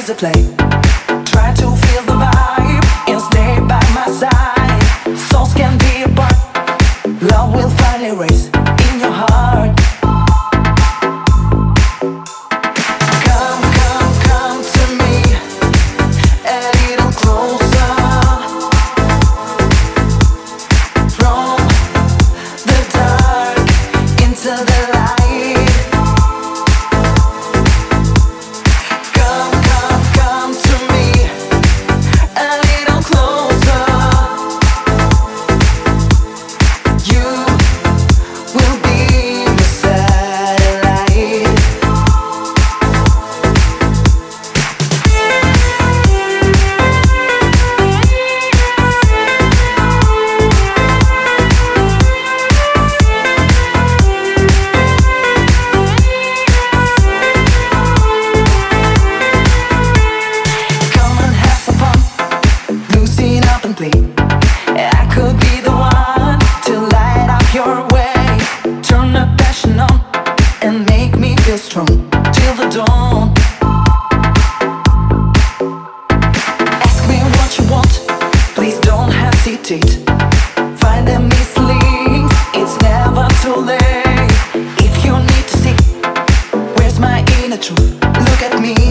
to play. Try to feel the vibe and stay by my side. Souls can be apart, love will finally raise in your heart. Come, come, come to me a little closer. From the dark into the light. Come, come, come to me a little closer. You will be my satellite. Come and have some fun, loosen up and play. I could be the one to light up your way. Turn the passion on and make me feel strong till the dawn. Ask me what you want, please don't hesitate. Find them easily, it's never too late. If you need to see where's my inner truth, look at me.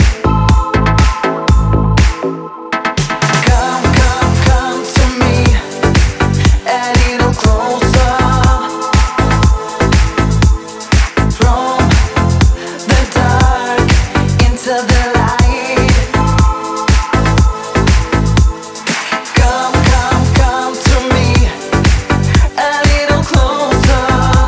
Come, come, come to me a little closer. From the dark into the light. Come, come, come to me a little closer.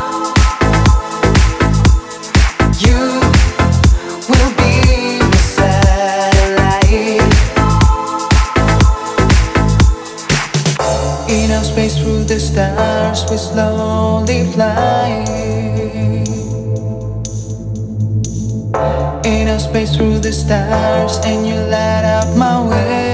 You will be my satellite. Enough space through the stars, we slowly fly. Enough space through the stars, and you light up my way.